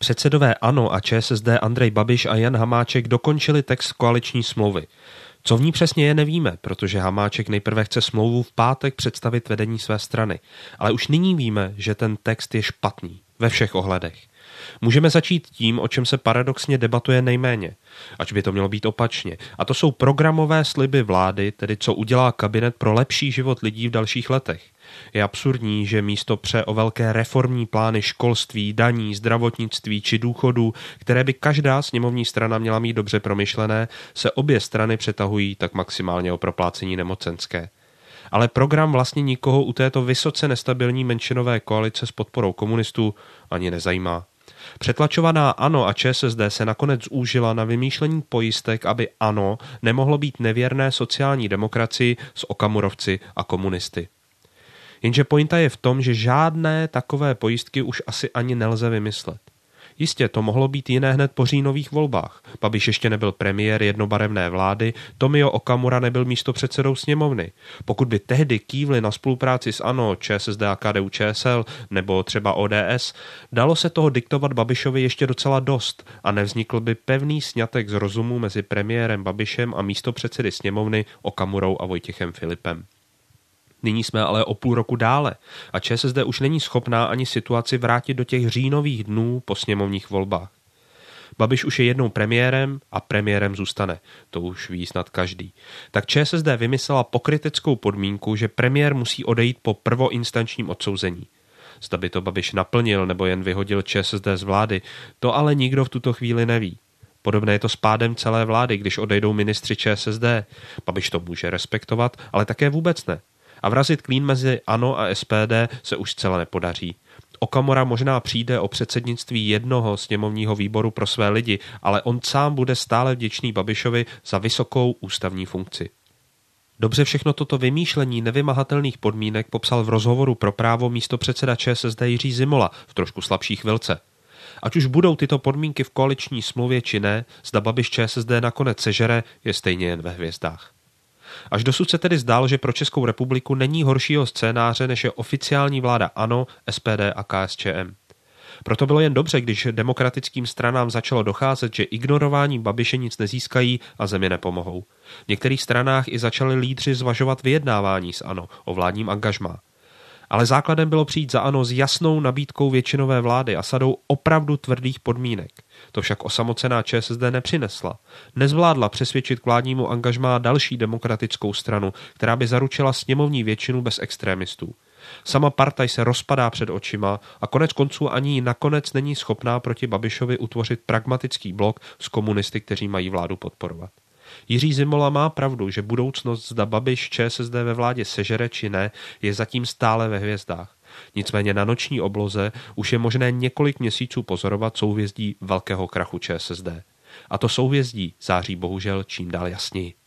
Předsedové ANO a ČSSD Andrej Babiš a Jan Hamáček dokončili text koaliční smlouvy. Co v ní přesně je, nevíme, protože Hamáček nejprve chce smlouvu v pátek představit vedení své strany. Ale už nyní víme, že ten text je špatný. Ve všech ohledech. Můžeme začít tím, o čem se paradoxně debatuje nejméně, ač by to mělo být opačně. A to jsou programové sliby vlády, tedy co udělá kabinet pro lepší život lidí v dalších letech. Je absurdní, že místo pře o velké reformní plány školství, daní, zdravotnictví či důchodů, které by každá sněmovní strana měla mít dobře promyšlené, se obě strany přetahují tak maximálně o proplácení nemocenské. Ale program vlastně nikoho u této vysoce nestabilní menšinové koalice s podporou komunistů ani nezajímá. Přetlačovaná ANO a ČSSD se nakonec zúžila na vymýšlení pojistek, aby ANO nemohlo být nevěrné sociální demokracii s okamurovci a komunisty. Jenže pointa je v tom, že žádné takové pojistky už asi ani nelze vymyslet. Jistě, to mohlo být jiné hned po říjnových volbách. Babiš ještě nebyl premiér jednobarevné vlády, Tomio Okamura nebyl místopředsedou sněmovny. Pokud by tehdy kývli na spolupráci s ANO, ČSSD a KDU-ČSL nebo třeba ODS, dalo se toho diktovat Babišovi ještě docela dost a nevznikl by pevný sňatek z rozumu mezi premiérem Babišem a místopředsedy sněmovny Okamurou a Vojtěchem Filipem. Nyní jsme ale o půl roku dále a ČSSD už není schopná ani situaci vrátit do těch říjnových dnů po sněmovních volbách. Babiš už je jednou premiérem a premiérem zůstane, to už ví snad každý. Tak ČSSD vymyslela pokryteckou podmínku, že premiér musí odejít po prvoinstančním odsouzení. Zda by to Babiš naplnil nebo jen vyhodil ČSSD z vlády, to ale nikdo v tuto chvíli neví. Podobné je to s pádem celé vlády, když odejdou ministři ČSSD. Babiš to může respektovat, ale také vůbec ne. A vrazit klín mezi ANO a SPD se už zcela nepodaří. Okamura možná přijde o předsednictví jednoho sněmovního výboru pro své lidi, ale on sám bude stále vděčný Babišovi za vysokou ústavní funkci. Dobře všechno toto vymýšlení nevymahatelných podmínek popsal v rozhovoru pro Právo místopředseda ČSSD Jiří Zimola v trošku slabší chvilce. Ať už budou tyto podmínky v koaliční smlouvě či ne, zda Babiš ČSSD nakonec sežere, je stejně jen ve hvězdách. Až dosud se tedy zdálo, že pro Českou republiku není horšího scénáře, než je oficiální vláda ANO, SPD a KSČM. Proto bylo jen dobře, když demokratickým stranám začalo docházet, že ignorováním Babiše nic nezískají a zemi nepomohou. V některých stranách i začali lídři zvažovat vyjednávání s ANO o vládním angažmá. Ale základem bylo přijít za ANO s jasnou nabídkou většinové vlády a sadou opravdu tvrdých podmínek. To však osamocená ČSSD nepřinesla. Nezvládla přesvědčit k vládnímu angažmá další demokratickou stranu, která by zaručila sněmovní většinu bez extrémistů. Sama partaj se rozpadá před očima a konec konců ani nakonec není schopná proti Babišovi utvořit pragmatický blok s komunisty, kteří mají vládu podporovat. Jiří Zimola má pravdu, že budoucnost, zda Babiš ČSSD ve vládě sežere či ne, je zatím stále ve hvězdách. Nicméně na noční obloze už je možné několik měsíců pozorovat souhvězdí velkého krachu ČSSD. A to souhvězdí září bohužel čím dál jasněji.